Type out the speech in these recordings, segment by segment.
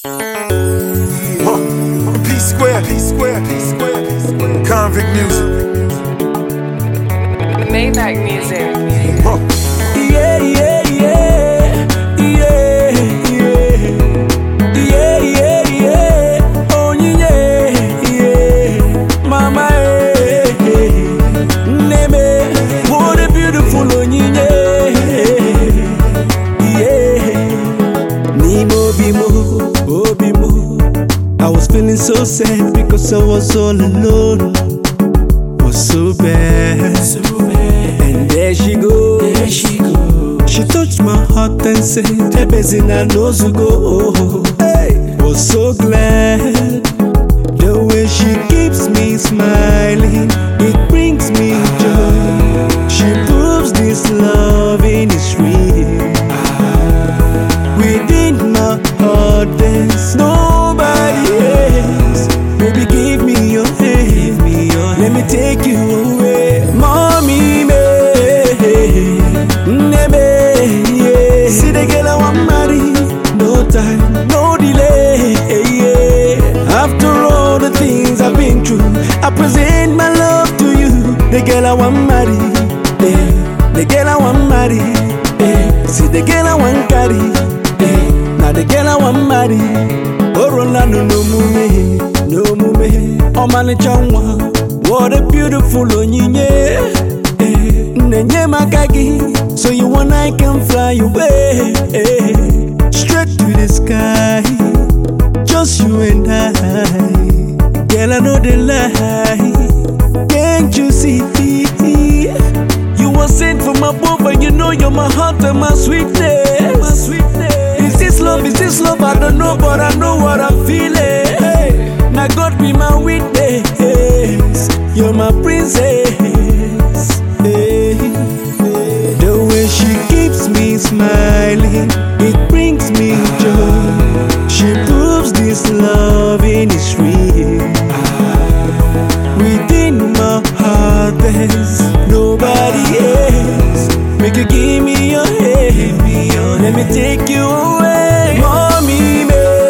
P-Square, Convict Music. Maybach Music. Yeah, yeah, yeah, yeah, yeah, yeah, yeah, yeah. Oh yeah, yeah, mama, neme, what a beautiful oh yeah. Nimo bimo, oh bimo. I was feeling so sad because I was all alone. Was so bad, so bad. And there she go, there she go. She touched my heart and said, Ebezina knows to go. Hey, was so glad. The way she keeps me smiling, it brings me joy. She proves this loving is real. Within my heart there's nobody else. Baby, give me your hand, let me take you away. Mommy, me, yeah. See the girl I want marry, no time, no delay, yeah. After all the things I've been through, I present my love to you. The girl I want marry, yeah. The girl I want marry, yeah. See the girl I want carry, yeah. Now the girl I want marry. Oh, Rolando, no mume, no mume. Oh, man, changwa. What a beautiful onyinye, nenye makagi. So you and I can fly away, straight to the sky. Just you and I. Girl, I know the lie. Can't you see? You were sent from above, and you know you're my heart and my sweetness. My sweetness. Is this love? Is this love? I don't know, but I know what I'm feeling. Now God be my witness. You're my princess. The way she keeps me smiling, it brings me joy. She proves this loving is real. Within my heart there's nobody else. Make you give me your hand, let me take you away. Mommy,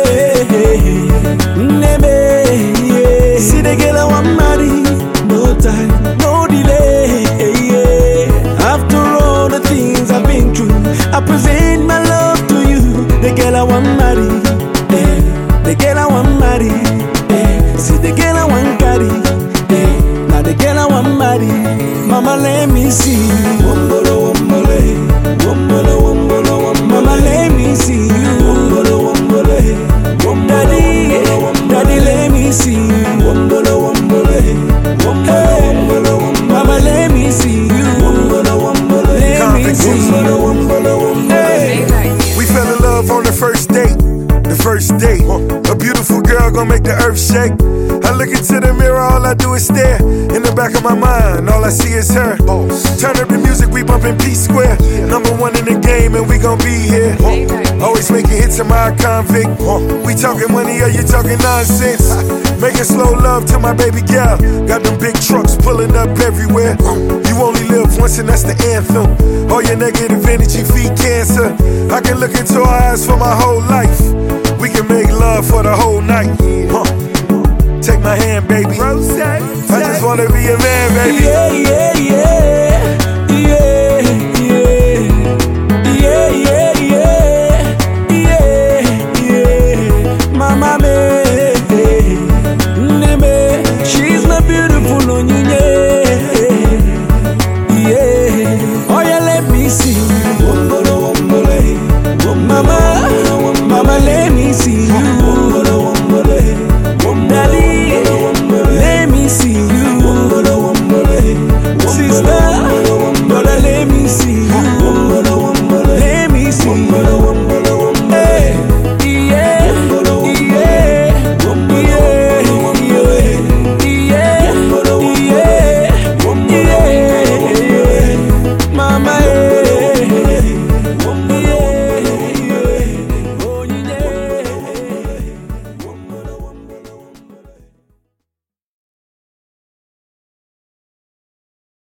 yeah. See the girl I want marry, no time, no delay, yeah. After all the things I've been through, I present my love to you. The girl I want marry, yeah. The girl I want marry, yeah. See the girl I want carry, yeah. Now the girl I want marry. Mama, let me see you. Wombolo, wombole, wombolo, wombolo, wombole. Mama, let me see you. Wombolo, wombole. Daddy, let me see you. Wombolo, wombole, wombolo, wombolo. Mama, let me see you. Wombolo, wombole, let me see you. Wombolo, wombole. We fell in love on the first date. The first date, a beautiful girl gon' make the earth shake. I look into the mirror, all I do is stare. In the back of my mind, all I see is her. Turn up the music, we bumpin' P-Square. Number one in the game, and we gon' be here. Always making hits in my convict. We talking money, or you talking nonsense? Making slow love to my baby girl. Got them big trucks pulling up everywhere. You only live once, and that's the anthem. All your negative energy feed cancer. I can look into her eyes for my whole life.